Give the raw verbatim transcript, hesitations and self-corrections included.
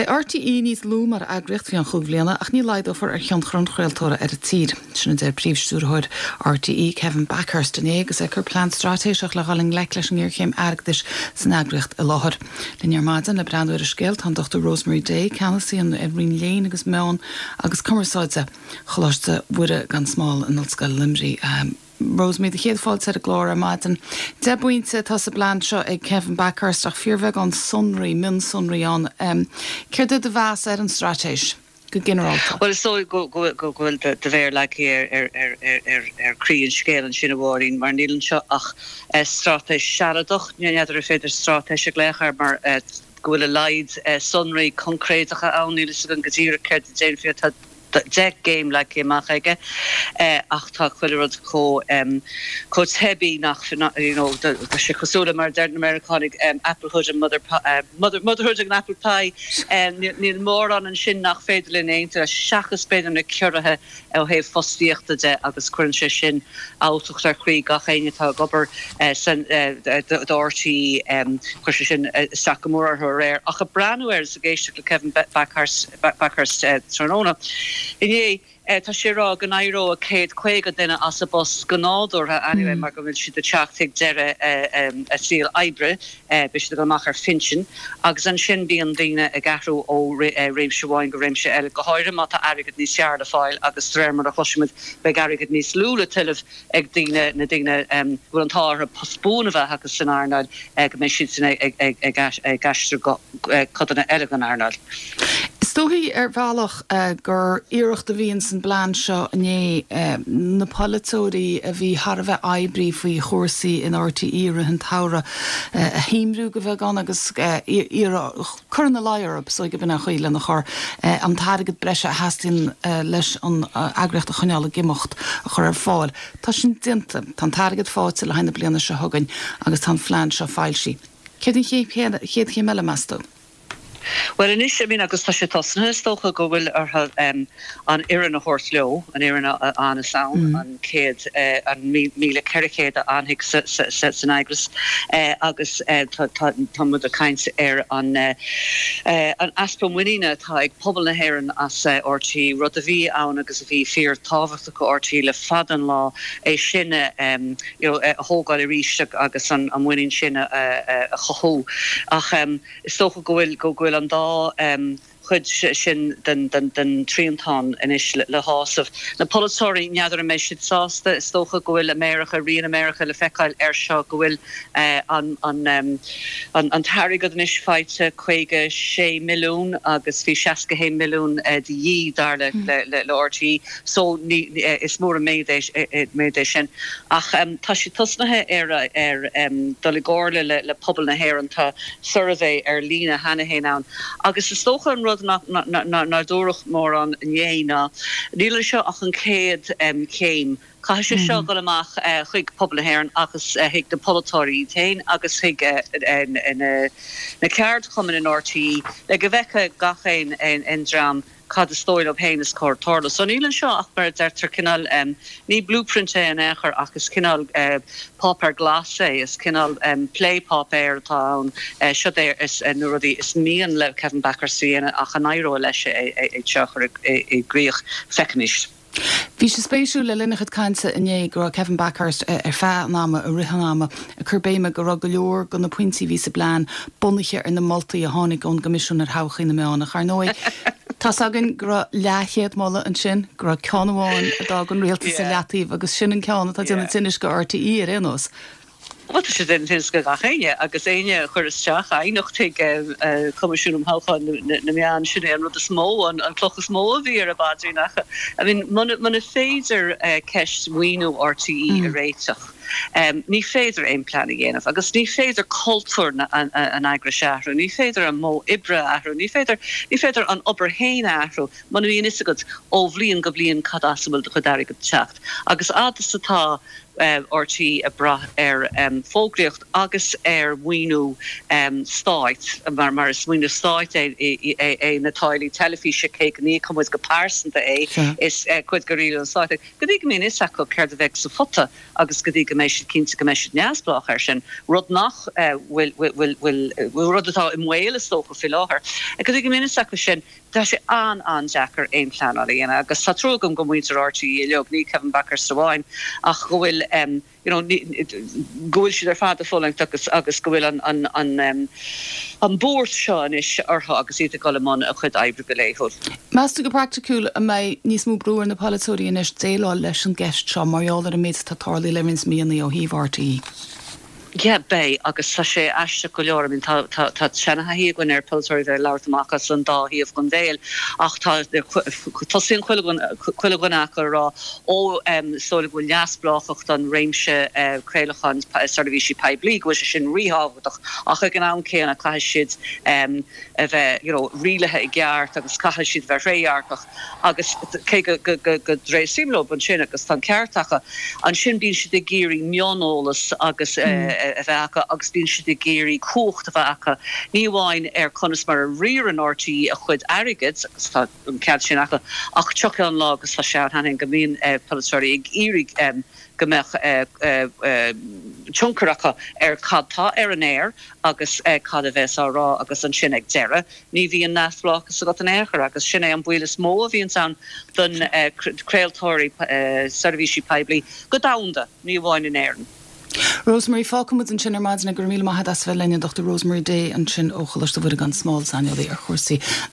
R T E níos lú mar agricht fi an chuúléna ach ní leid offer ar chean grondchréiltóra ar a tír. Sinna de príomhstúrthid R T E Kevin Backhurst in agus ag gur plan stratéiseach le galing le leis an níorchéim airgdis san agricht a láthir. Linnear maidin le brandúir a scéalt an Doctor Rosemary Day Canasí an Erin Lane agus meán agus cumarsáidse choláiste bhuire gan smáil an Ulscoil Limerick. Um, Rosemary de chéad fáilte a glóra maidin. De buinte tá sa bland seo ag Kevin Backhurst ach fíormheith an sunraí, min sunraí an. Um, Céir de bheas ar an stratéis? Go generalta. Well, so go go go go the the ver like here er er er er er Korean scale and Shinawari mar nilen seo ach strateis sharadoch ní neidir féidir strateis gléchar mar gohfuil a leid sunraí concrétacha áníle sa an gadíra ceir de déan fiat Jack game like imach ige uh, ach tá chuilerod có um, có tebi nach you know the the shikosula mar der Americanic um, apple hood and mother uh, mother motherhood and apple pie and um, níl mór an an sin nach féidir in éint a seachas beidir na curathe ó heh fostíochta de agus cuireann sé sin átocht ar chuí gach aine tá gobar san dártí chuir sin sacamór ar réir ach a breanúir sa géiste le Kevin Backhurst Backhurst Tróna. Iné tá sé rá gan airó a céad chuige duine as a bos gnáútha anyway mar go bhfuil si de teachtaigh deire a síl aibre bis go machar finsin agus an sin bí an daine a garú ó réimseháin go réimse eile go háire má tá airigad níos sear a fáil agus rémar a choisiid be garigad níos lúla tuileh ag daine na daine bhfuil an táir pospóna bheith agus san airnáid go mé si sin ag gasú codanna eile an airnáid. Stohí ar bhealach uh, gur iirecht a bhíon san bland seo ané uh, na palatóirí a bhí Harbheith aibrí faoi chósaí in R T E an tára uh, a híimrú go bheith gan agus uh, chuna láirb so go bna chuile nach chur uh, an táirgad breise heastín uh, leis an uh, agreacht a chuneála gimocht a chur ar fáil. Tá sin dinta tá táirgad fáte le haine bliana se thugain agus tá phlean seo fáilsí. Céad chéad ché meile meastó? Well, in is, I mean, agus tá sé tosna stocha go bhfuil ar um, an iran a horse leo, an iran a an a sound, mm. an céad uh, an míle cericéad a anhic san agras, uh, agus tá mud a caint ar an uh, uh, an aspa winine tá ag pobl na héran as uh, ortí rud a bhí ann agus a bhí fear tábhachta go ortí le fadan lá é sinne um, you know, a hógáil i ríiste agus an, an winine sinne uh, uh, a chohó. Ach um, is stocha go bhfuil go bhfuil an dá um, chud sin den den den tríantán inis le hásamh. Na polatóirí neadidir mé siad sásta is tócha go bhfuil America, rion America le feicáil ar seo go bhfuil uh, an an um, an an táirgad inis fáite chuige sé milliún agus bhí seasca hé milliún uh, de dhí dar le, mm. le, le, le R T E so ní, uh, is mór a méidéis méidéis sin ach um, tá si tosnathe ar ar um, doligóirle le, le pobl na héan tá survey ar lína hena héán agus is tócha an rud na na na na dúrach mór an néna níl seo ach an céad um, céim Ca sé seo go amach chuig pobl héan agus hiag de polatóirí tain agus hiag na ceart chumin in R T E le go bheice gachéin in dram cad stoil op héin is cór torla. So nílan seo ach mar dertar cinál um, ní blueprint é an éair agus cinál uh, pop ar glas é is cinál um, play pop éir atá an uh, seo éir is uh, nuaí is míon le Kevin Backhurst síana ach an airó leis é é teachar i gríoch feicnist. Bhí sé spéisiú le linnechad cainte iné gur Kevin Backhurst ar fearnáma a rihannáma a churbéime go rag go leor go na pointí ví sa bláin bunaiche ar na moltaí a tháinig ón gomisisiún ar hacha na meánach ar nói. Tá agan gur leithéad mála an sin gur ceanháin a dá an réalta sa leatíh agus sin an ceanna tá déanana tinis go R T E ar énos. Wat is het in go gachéine agus éine chur isteach ainocht ag comisiún hácha na meán sin an rud a smó an cloch smó a bhí ar a badí nach. I mean man a féidir ceist muoinú R T E a réiteach. Um, ní féidir ein plan géanamh, agus ní féidir cultúr an agra seahrú, ní féidir an mó ibre ahrú, ní féidir ní féidir an obair héin ahrú, man bhíon is agad ó bhblion go blion cad asabal de chudáir go teacht. Agus átas atá R T a bra ar um, fógriocht agus ar winú um, stáit mar mar winú stáit é na táilí telefíe cé ní cum go pásanta é is chud goíle stáit. Godig mé is a go ceir a bheith sa fota agus godig go méisi cinnta go méisi neasblach ar sin rud nach rudtá im mhile sto go fi láhar. A godig go mé is a sin Tá sé an an Jackar ein plan ana agus sa trogum go muinter R T E leog ní Kevin Backer Sawain ach gohfuil um, you know gohfuil si ar fad a fólang agus agus gohfuil an an an um, an board sean is artha agus ite golamon a chud ebre goléhol. Measta go practicúil a mé níos mú brúir na Palatóí is déá leis an gceist seo marall ar a méid tá tarlaí lemins míana ó híh R T E. Yeah, bei agus sa sé eiste go leor min tá sena hí gon ar Palatóí ar leirtamachchas an dá híomh gon déil ach tá sin chuileganna go rá ó sóla bhfuil neasblach an réimse créilechan sarvíisi peblií go sin rihabach ach gan an céan a cai siad a bheith rilethe i gceart agus cai siad bheith réartach agus cé go drééis simlo an sin agus tan ceartacha an sin bín si de géirí mionolalas agus bheitcha agus bín si de géirí cuacht a bheitcha níháin ar conas mar a riar an R T E a chud airigid agus tá an cead sin acha ach tucha an lá agus tá se hanin go mín Palatóí ag írig gomech chunkarcha ar cadtá ar an air agus cad a bheits árá agus an sin ag deire ní bhí an nasblach agus got an éair agus sin é an builas mó a bhíon san don Creaaltóirí sarvíisi peblií go damda ní bháin in éan. Rosemary Falcomwood an sin ar maidna gur míle maithe as bheith lenne Doctor Rosemary Day an sin óchalas do bhfuil gan smáil sanil ar chósaí